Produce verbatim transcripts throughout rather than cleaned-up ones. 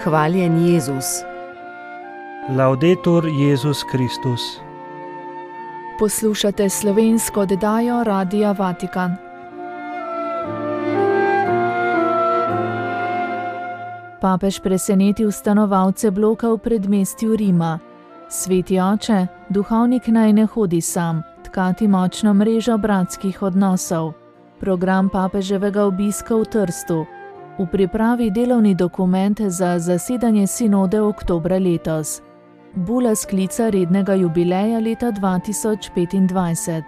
Hvaljen Jezus. Laudetur Jezus Kristus. Poslušate slovensko oddajo Radia Vatikan. Papež presenetil stanovalce bloka v predmestju Rima. Sveti oče, duhovnik naj ne hodi sam, tkati močno mrežo bratskih odnosov. Program papeževega obiska v Trstu. V pripravi delovni dokument za zasedanje sinode oktobra letos. Bula sklica rednega jubileja leta dva tisoč petindvajset.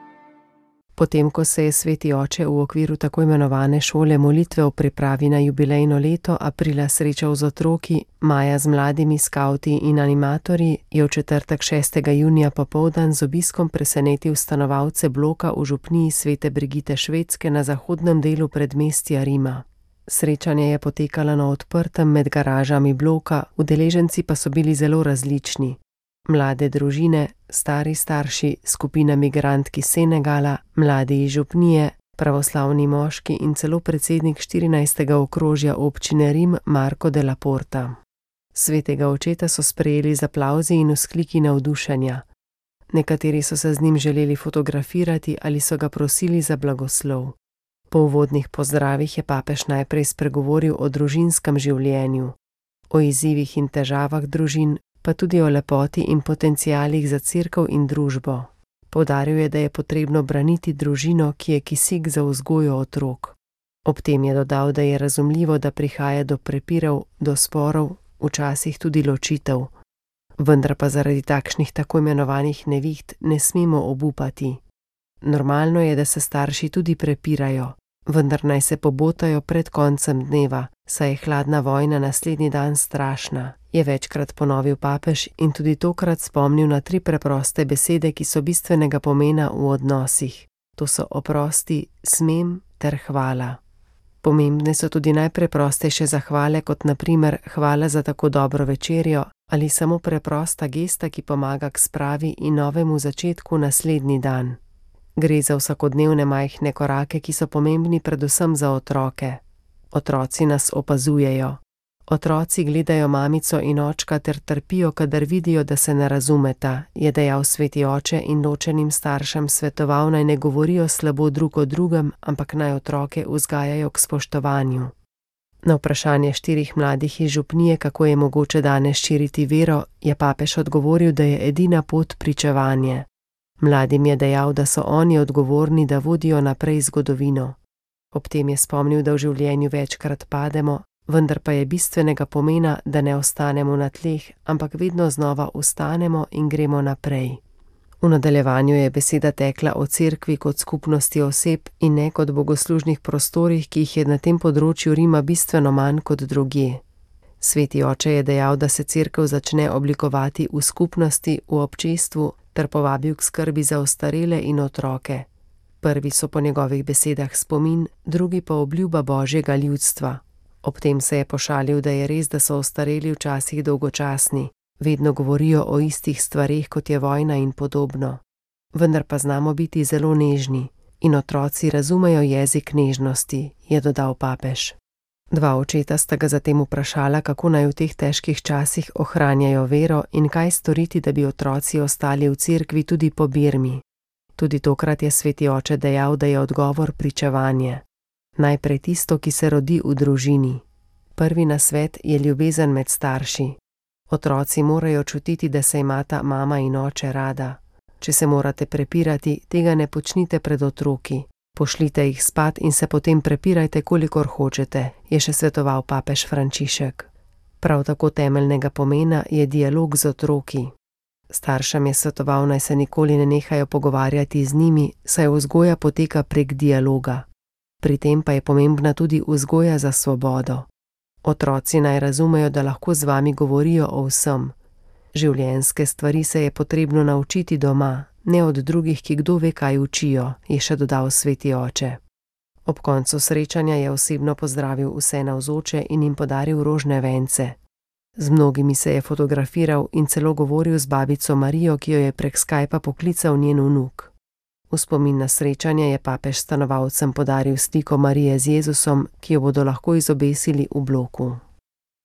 Potem, ko se je sveti oče v okviru tako imenovane šole molitve v pripravi na jubilejno leto aprila srečal z otroki, maja z mladimi skavti in animatorji, je v četrtek šestega junija popoldan z obiskom presenetil stanovalce bloka v župniji Svete Brigite Švedske na zahodnem delu predmestja Rima. Srečanje je potekalo na odprtem med garažami bloka, udeleženci pa so bili zelo različni. Mlade družine, stari starši, skupina migrantk iz Senegala, mladi iz župnije, pravoslavni moški in celo predsednik štirinajstega okrožja občine Rim Marko de la Porta. Svetega očeta so sprejeli z aplavzi in vzkliki navdušenja. Nekateri so se z njim želeli fotografirati ali so ga prosili za blagoslov. Po uvodnih pozdravih je papež najprej spregovoril o družinskem življenju, o izzivih in težavah družin, pa tudi o lepoti in potencialih za cerkev in družbo. Poudaril je, da je potrebno braniti družino, ki je kisik za vzgojo otrok. Ob tem je dodal, da je razumljivo, da prihaja do prepirov, do sporov, včasih tudi ločitev. Vendar pa zaradi takšnih tako imenovanih neviht ne smemo obupati. Normalno je, da se starši tudi prepirajo, vendar naj se pobotajo pred koncem dneva, saj je hladna vojna naslednji dan strašna, je večkrat ponovil papež in tudi tokrat spomnil na tri preproste besede, ki so bistvenega pomena v odnosih. To so oprosti, smem ter hvala. Pomembne so tudi najpreprostejše zahvale, kot na primer hvala za tako dobro večerjo ali samo preprosta gesta, ki pomaga k spravi in novemu začetku naslednji dan. Gre za vsakodnevne majhne korake, ki so pomembni predvsem za otroke. Otroci nas opazujejo. Otroci gledajo mamico in očka ter trpijo, kadar vidijo, da se ne razumeta, je dejal sveti oče in ločenim staršem svetoval, naj ne govorijo slabo drug o drugem, ampak naj otroke vzgajajo k spoštovanju. Na vprašanje štirih mladih iz župnije, kako je mogoče danes širiti vero, je papež odgovoril, da je edina pot pričevanje. Mladim je dejal, da so oni odgovorni, da vodijo naprej zgodovino. Ob tem je spomnil, da v življenju večkrat pademo, vendar pa je bistvenega pomena, da ne ostanemo na tleh, ampak vedno znova vstanemo in gremo naprej. V nadaljevanju je beseda tekla o cerkvi kot skupnosti oseb in ne kot bogoslužnih prostorih, ki jih je na tem področju Rima bistveno manj kot drugje. Sveti oče je dejal, da se cerkev začne oblikovati v skupnosti, v občestvu, ter povabil k skrbi za ostarele in otroke. Prvi so po njegovih besedah spomin, drugi pa obljuba Božjega ljudstva. Ob tem se je pošalil, da je res, da so ostareli včasih dolgočasni, vedno govorijo o istih stvareh, kot je vojna in podobno. Vendar pa znamo biti zelo nežni in otroci razumejo jezik nežnosti, je dodal papež. Dva očeta sta ga zatem vprašala, kako naj v teh težkih časih ohranjajo vero in kaj storiti, da bi otroci ostali v cerkvi tudi po birmi. Tudi tokrat je sveti oče dejal, da je odgovor pričevanje. Najprej tisto, ki se rodi v družini. Prvi nasvet je ljubezen med starši. Otroci morajo čutiti, da se imata mama in oče rada. Če se morate prepirati, tega ne počnite pred otroki. Pošljite jih spat in se potem prepirajte, kolikor hočete, je še svetoval papež Frančišek. Prav tako temeljnega pomena je dialog z otroki. Staršem je svetoval, naj se nikoli ne nehajo pogovarjati z njimi, saj vzgoja poteka prek dialoga. Pri tem pa je pomembna tudi vzgoja za svobodo. Otroci naj razumejo, da lahko z vami govorijo o vsem. Življenjske stvari se je potrebno naučiti doma, ne od drugih, ki kdo ve, kaj učijo, je še dodal sveti oče. Ob koncu srečanja je osebno pozdravil vse navzoče in jim podaril rožne vence. Z mnogimi se je fotografiral in celo govoril z babico Marijo, ki jo je prek Skypa poklical njen vnuk. V spomin na srečanje je papež stanovalcem podaril sliko Marije z Jezusom, ki jo bodo lahko izobesili v bloku.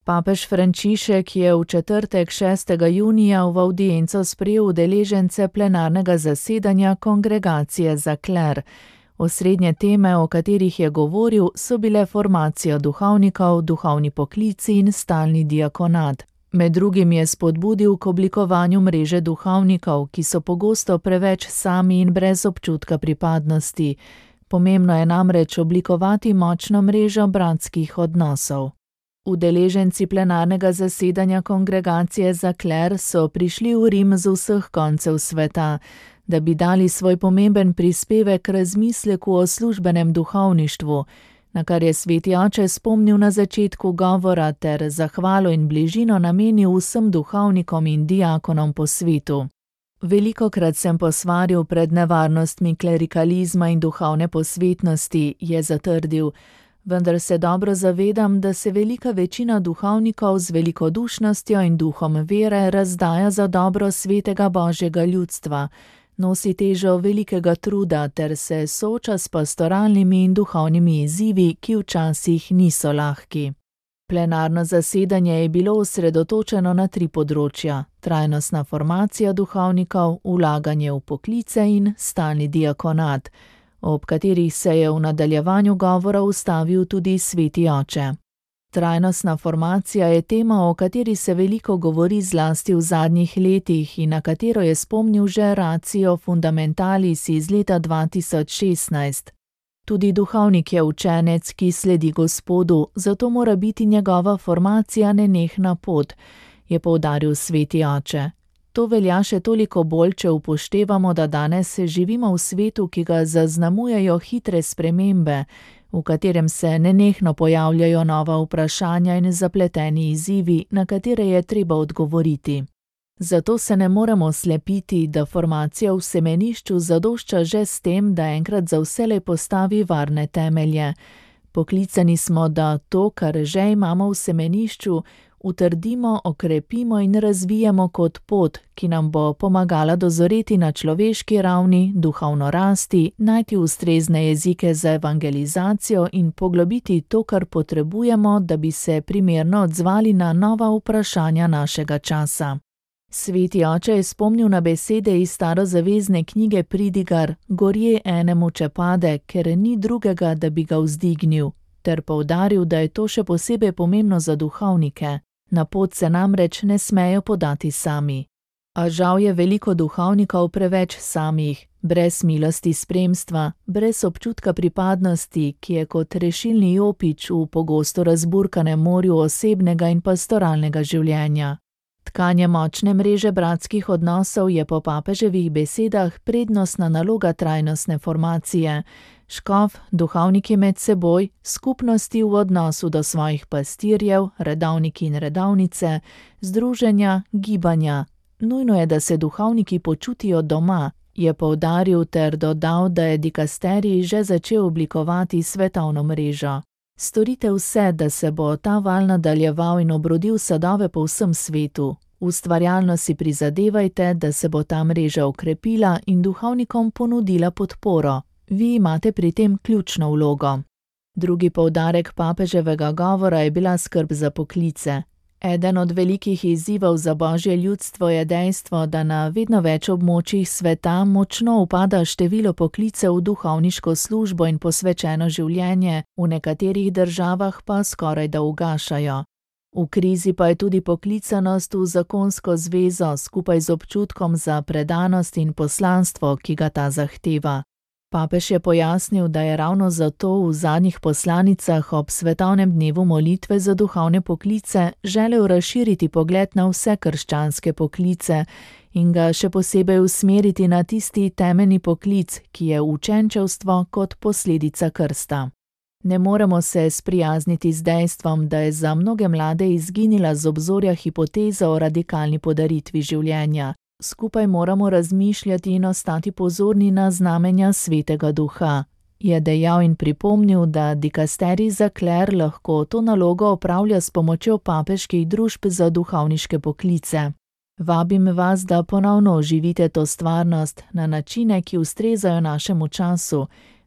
Papež Frančišek je v četrtek šestega junija v avdienco sprejel udeležence plenarnega zasedanja Kongregacije za kler. Osrednje teme, o katerih je govoril, so bile formacija duhovnikov, duhovni poklici in stalni diakonat. Med drugim je spodbudil k oblikovanju mreže duhovnikov, ki so pogosto preveč sami in brez občutka pripadnosti. Pomembno je namreč oblikovati močno mrežo bratskih odnosov. Udeleženci plenarnega zasedanja Kongregacije za kler so prišli v Rim z vseh koncev sveta, da bi dali svoj pomemben prispevek k razmisleku o službenem duhovništvu, na kar je sveti oče spomnil na začetku govora ter zahvalo in bližino namenil vsem duhovnikom in diakonom po svetu. Velikokrat sem posvaril pred nevarnostmi klerikalizma in duhovne posvetnosti, je zatrdil, vendar se dobro zavedam, da se velika večina duhovnikov z velikodušnostjo in duhom vere razdaja za dobro svetega Božjega ljudstva, nosi težo velikega truda ter se sooča s pastoralnimi in duhovnimi izzivi, ki včasih niso lahki. Plenarno zasedanje je bilo osredotočeno na tri področja: trajnostna formacija duhovnikov, vlaganje v poklice in stalni diakonat, ob katerih se je v nadaljevanju govora ustavil tudi sveti oče. Trajnostna formacija je tema, o kateri se veliko govori zlasti v zadnjih letih in na katero je spomnil že Ratio Fundamentalis iz leta dva tisoč šestnajst. Tudi duhovnik je učenec, ki sledi Gospodu, zato mora biti njegova formacija nenehna pot, je poudaril sveti oče. To velja še toliko bolj, če upoštevamo, da danes živimo v svetu, ki ga zaznamujejo hitre spremembe, v katerem se nenehno pojavljajo nova vprašanja in zapleteni izzivi, na katere je treba odgovoriti. Zato se ne moremo slepiti, da formacija v semenišču zadošča že s tem, da enkrat za vselej postavi varne temelje. Poklicani smo, da to, kar že imamo v semenišču, utrdimo, okrepimo in razvijemo kot pot, ki nam bo pomagala dozoreti na človeški ravni, duhovno rasti, najti ustrezne jezike za evangelizacijo in poglobiti to, kar potrebujemo, da bi se primerno odzvali na nova vprašanja našega časa. Sveti oče je spomnil na besede iz starozavezne knjige Pridigar: "Gorje enemu, če pade, ker ni drugega, da bi ga vzdignil", ter poudaril, da je to še posebej pomembno za duhovnike. Na pot se namreč ne smejo podati sami. A žal je veliko duhovnikov preveč samih, brez milosti spremstva, brez občutka pripadnosti, ki je kot rešilni jopič v pogosto razburkanem morju osebnega in pastoralnega življenja. Tkanje močne mreže bratskih odnosov je po papeževih besedah prednostna naloga trajnostne formacije. Škof, duhovniki med seboj, skupnosti v odnosu do svojih pastirjev, redovniki in redovnice, združenja, gibanja. Nujno je, da se duhovniki počutijo doma, je poudaril ter dodal, da je dikasterij že začel oblikovati svetovno mrežo. Storite vse, da se bo ta val nadaljeval in obrodil sadove po vsem svetu. Ustvarjalno si prizadevajte, da se bo ta mreža okrepila in duhovnikom ponudila podporo. Vi imate pri tem ključno vlogo. Drugi poudarek papeževega govora je bila skrb za poklice. Eden od velikih izzivov za Božje ljudstvo je dejstvo, da na vedno več območjih sveta močno upada število poklicev v duhovniško službo in posvečeno življenje, v nekaterih državah pa skoraj da ugašajo. V krizi pa je tudi poklicanost v zakonsko zvezo skupaj z občutkom za predanost in poslanstvo, ki ga ta zahteva. Papež je pojasnil, da je ravno zato v zadnjih poslanicah ob svetovnem dnevu molitve za duhovne poklice želel razširiti pogled na vse krščanske poklice in ga še posebej usmeriti na tisti temeljni poklic, ki je učenčevstvo kot posledica krsta. Ne moremo se sprijazniti z dejstvom, da je za mnoge mlade izginila z obzorja hipoteza o radikalni podaritvi življenja. Skupaj moramo razmišljati in ostati pozorni na znamenja Svetega Duha, je dejal in pripomnil, da dikasterij za kler lahko to nalogo opravlja s pomočjo papeških družb za duhovniške poklice. Vabim vas, da ponovno oživite to stvarnost na načine, ki ustrezajo našemu času.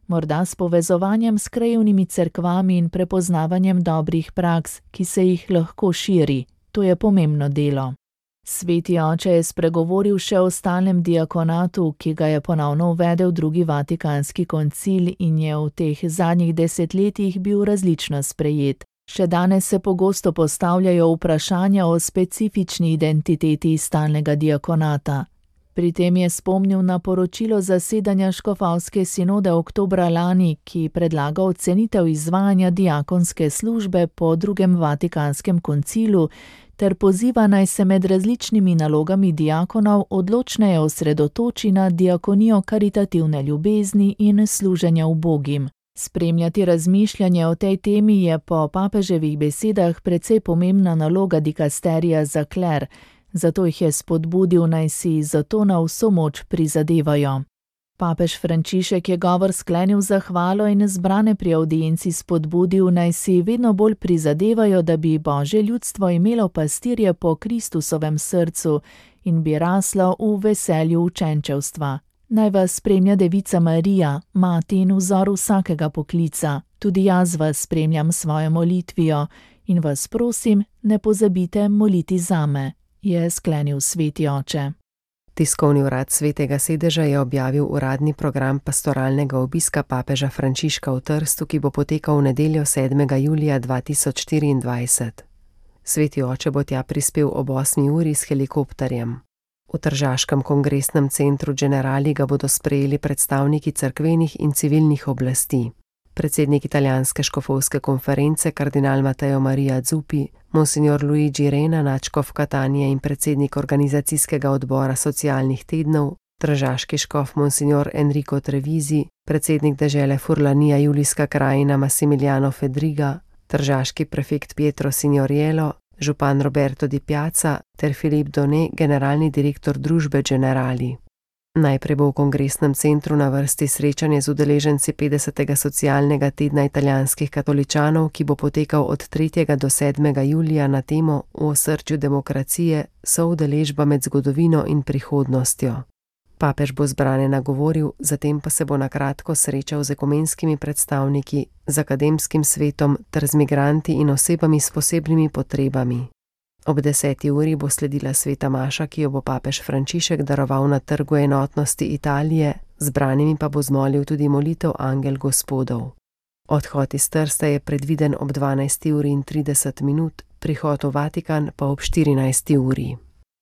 morda s povezovanjem s krajevnimi cerkvami in prepoznavanjem dobrih praks, ki se jih lahko širi. To je pomembno delo. Sveti oče je spregovoril še o stalnem diakonatu, ki ga je ponovno uvedel drugi vatikanski koncil in je v teh zadnjih desetletjih bil različno sprejet. Še danes se pogosto postavljajo vprašanja o specifični identiteti stalnega diakonata. Pri tem je spomnil na poročilo zasedanja škofovske sinode oktobra lani, ki predlaga ocenitev izvajanja diakonske službe po drugem vatikanskem koncilu, ter poziva naj se med različnimi nalogami diakonov odločneje osredotoči na diakonijo karitativne ljubezni in služenja ubogim. Spremljati razmišljanje o tej temi je po papeževih besedah precej pomembna naloga dikasterija za kler, zato jih je spodbudil, naj si zato na vso moč prizadevajo. Papež Frančišek je govor sklenil zahvalo in zbrane pri avdienci spodbudil, naj si vedno bolj prizadevajo, da bi Božje ljudstvo imelo pastirje po Kristusovem srcu in bi raslo v veselju učenčevstva. Naj vas spremlja Devica Marija, mati in vzor vsakega poklica. Tudi jaz vas spremljam s svojo molitvijo in vas prosim, ne pozabite moliti zame, je sklenil sveti oče. Tiskovni urad Svetega sedeža je objavil uradni program pastoralnega obiska papeža Frančiška v Trstu, ki bo potekal v nedeljo sedmega julija dva tisoč štiriindvajset. Sveti oče bo tja prispel ob osmi uri s helikopterjem. V tržaškem kongresnem centru Generali ga bodo sprejeli predstavniki cerkvenih in civilnih oblasti. Predsednik italijanske škofovske konference kardinal Matteo Maria Zuppi, monsignor Luigi Rena, nadškof Catanie in predsednik organizacijskega odbora socialnih tednov, tržaški škof monsignor Enrico Trevizi, predsednik dežele Furlanija Julijska krajina Massimiliano Fedriga, tržaški prefekt Pietro Signoriello, župan Roberto Di Piazza ter Filip Donet, generalni direktor družbe Generali. Najprej bo v kongresnem centru na vrsti srečanje z udeleženci petdesetega socialnega tedna italijanskih katoličanov, ki bo potekal od tretjega do sedmega julija na temo V osrčju demokracije, soudeležba med zgodovino in prihodnostjo. Papež bo zbrane nagovoril, zatem pa se bo na kratko srečal z ekumenskimi predstavniki, z akademskim svetom ter z migranti in osebami s posebnimi potrebami. Ob deseti uri bo sledila sveta maša, ki jo bo papež Frančišek daroval na Trgu enotnosti Italije, zbranimi pa bo zmolil tudi molitev Angel Gospodov. Odhod iz Trsta je predviden ob dvanajsti uri in trideset minut, prihod v Vatikan pa ob štirinajsti uri.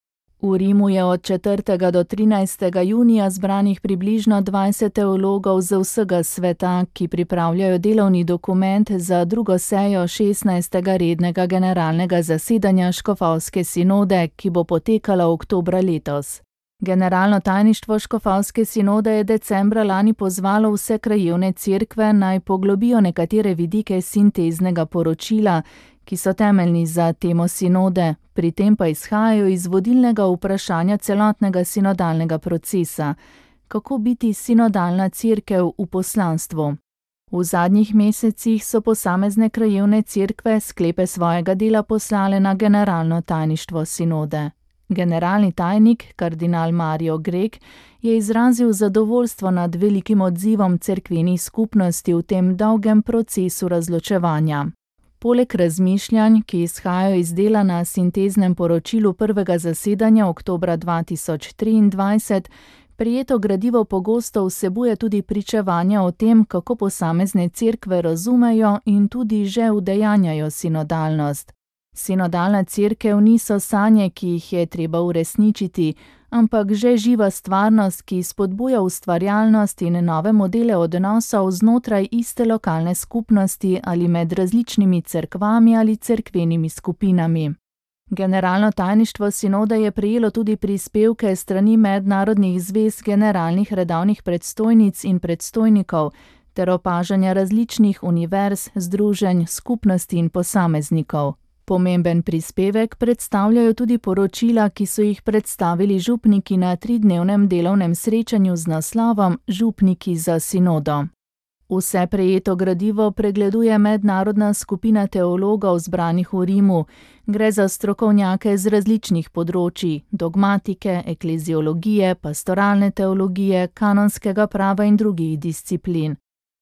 V Rimu je od četrtega do trinajstega junija zbranih približno dvajset teologov z vsega sveta, ki pripravljajo delovni dokument za drugo sejo šestnajstega rednega generalnega zasedanja škofovske sinode, ki bo potekala oktobra letos. Generalno tajništvo škofovske sinode je decembra lani pozvalo vse krajevne cerkve, naj poglobijo nekatere vidike sinteznega poročila, ki so temeljni za temo sinode, pri tem pa izhajajo iz vodilnega vprašanja celotnega sinodalnega procesa, kako biti sinodalna cerkev v poslanstvu. V zadnjih mesecih so posamezne krajevne cerkve sklepe svojega dela poslale na generalno tajništvo sinode. Generalni tajnik, kardinal Mario Grek, je izrazil zadovoljstvo nad velikim odzivom cerkvenih skupnosti v tem dolgem procesu razločevanja. Poleg razmišljanj, ki izhajajo iz dela na sinteznem poročilu prvega zasedanja oktobra dva tisoč triindvajset, prejeto gradivo pogosto vsebuje tudi pričevanja o tem, kako posamezne cerkve razumejo in tudi že udejanjajo sinodalnost. Sinodalna cerkev niso sanje, ki jih je treba uresničiti, ampak že živa stvarnost, ki spodbuja ustvarjalnost in nove modele odnosov znotraj iste lokalne skupnosti ali med različnimi cerkvami ali cerkvenimi skupinami. Generalno tajništvo sinode je prejelo tudi prispevke strani mednarodnih zvez generalnih redovnih predstojnic in predstojnikov ter opažanja različnih univerz, združenj, skupnosti in posameznikov. Pomemben prispevek predstavljajo tudi poročila, ki so jih predstavili župniki na tridnevnem delovnem srečanju z naslovom Župniki za sinodo. Vse prejeto gradivo pregleduje mednarodna skupina teologov zbranih v Rimu. Gre za strokovnjake z različnih področij, dogmatike, ekleziologije, pastoralne teologije, kanonskega prava in drugih disciplin.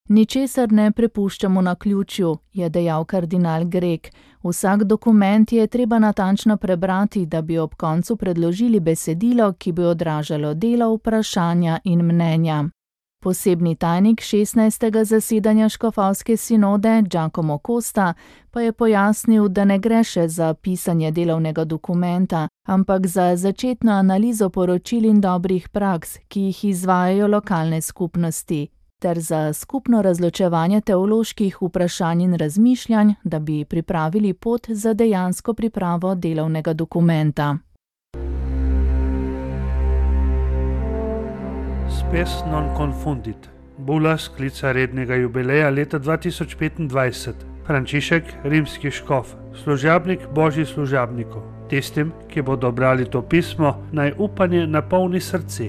Ničesar ne prepuščamo naključju, je dejal kardinal Grek. Vsak dokument je treba natančno prebrati, da bi ob koncu predložili besedilo, ki bi odražalo delo, vprašanja in mnenja. Posebni tajnik šestnajstega zasedanja škofovske sinode Giacomo Costa pa je pojasnil, da ne gre še za pisanje delovnega dokumenta, ampak za začetno analizo poročil in dobrih praks, ki jih izvajajo lokalne skupnosti, ter za skupno razločevanje teoloških vprašanj in razmišljanj, da bi pripravili pot za dejansko pripravo delovnega dokumenta. Spes non confundit. Bula sklica rednega jubileja leta dva tisoč petindvajset. Frančišek, rimski škof, služabnik božjih služabnikov. Tistim, ki bodo brali to pismo, naj upanje napolni srce.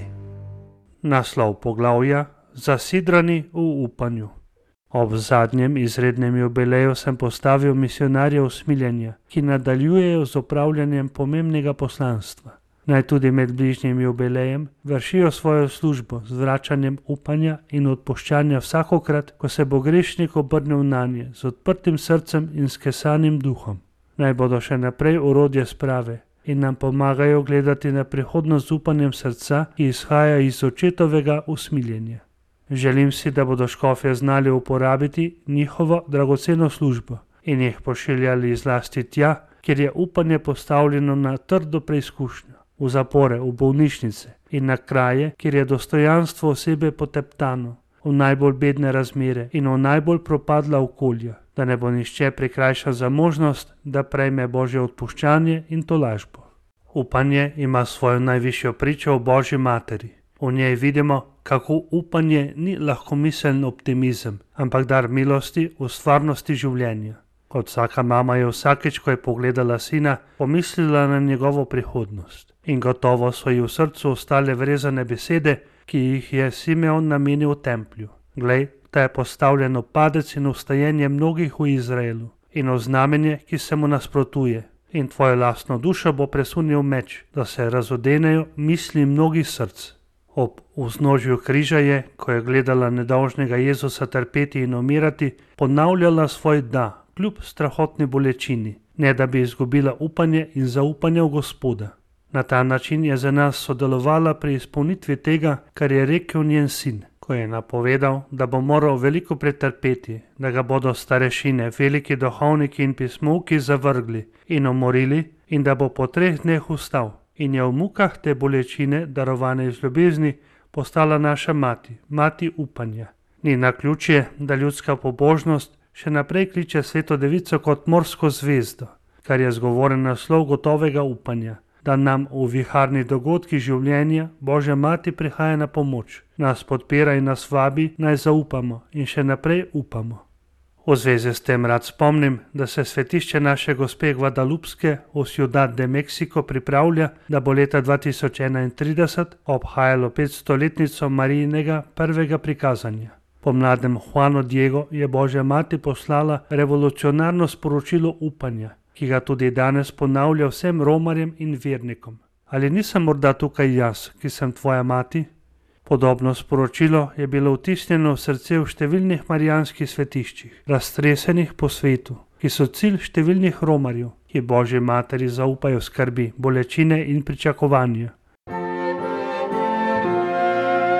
Naslov poglavja: Zasidrani v upanju. Ob zadnjem izrednem jubileju sem postavil misionarje usmiljenja, ki nadaljujejo z opravljanjem pomembnega poslanstva. Naj tudi med bližnjim jubilejem vršijo svojo službo z vračanjem upanja in odpuščanja vsakokrat, ko se bo grešnik obrnil nanje z odprtim srcem in skesanim duhom. Naj bodo še naprej orodje sprave in nam pomagajo gledati na prihodnost z upanjem srca, ki izhaja iz očetovega usmiljenja. Želim si, da bodo škofje znali uporabiti njihovo dragoceno službo in jih pošiljali zlasti tja, kjer je upanje postavljeno na trdo preizkušnjo, v zapore, v bolnišnice in na kraje, kjer je dostojanstvo osebe poteptano, v najbolj bedne razmere in v najbolj propadla okolja, da ne bo nihče prikrajšan za možnost, da prejme božje odpuščanje in tolažbo. Upanje ima svojo najvišjo pričo v Božji materi. V njej vidimo, kako upanje ni lahkomiseln optimizem, ampak dar milosti v stvarnosti življenja. Kot vsaka mama je vsakeč, ko je pogledala sina, pomislila na njegovo prihodnost. In gotovo so ji v srcu ostale vrezane besede, ki jih je Simeon namenil v templju. Glej, da je postavljeno padec in vstajenje mnogih v Izraelu in oznamenje, ki se mu nasprotuje. In tvojo lastno dušo bo presunil meč, da se razodenejo misli mnogih src. Ob vznožju križa je, ko je gledala nedolžnega Jezusa trpeti in umirati, ponavljala svoj da, kljub strahotni bolečini, ne da bi izgubila upanje in zaupanje v Gospoda. Na ta način je za nas sodelovala pri izpolnitvi tega, kar je rekel njen sin, ko je napovedal, da bo moral veliko pretrpeti, da ga bodo starešine, veliki duhovniki in pismovki zavrgli in umorili in da bo po treh dneh vstal. In je v mukah te bolečine, darovane iz ljubezni, postala naša mati, mati upanja. Ni naključje, da ljudska pobožnost še naprej kliče Sveto Devico kot morsko zvezdo, kar je zgovoren naslov gotovega upanja, da nam v viharnih dogodkih življenja Božja mati prihaja na pomoč, nas podpira in nas vabi, naj zaupamo in še naprej upamo. V zvezi s tem rad spomnim, da se svetišče naše gospe Guadalupske v Ciudad de Mexico pripravlja, da bo leta dva tisoč enaintrideset obhajalo petstoletnico Marijinega prvega prikazanja. Po mladem Juanu Diego je Božja mati poslala revolucionarno sporočilo upanja, ki ga tudi danes ponavlja vsem romarjem in vernikom. Ali nisem morda tukaj jaz, ki sem tvoja mati? Podobno sporočilo je bilo vtisnjeno v srce v številnih marijanskih svetiščih, raztresenih po svetu, ki so cilj številnih romarjev, ki Božji materi zaupajo skrbi, bolečine in pričakovanja.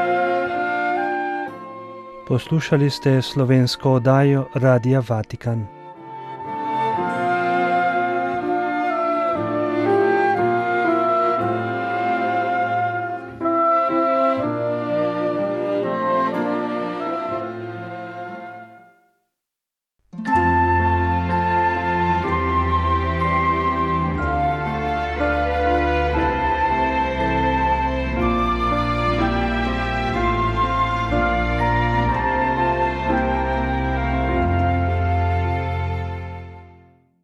Poslušali ste slovensko oddajo Radia Vatikan.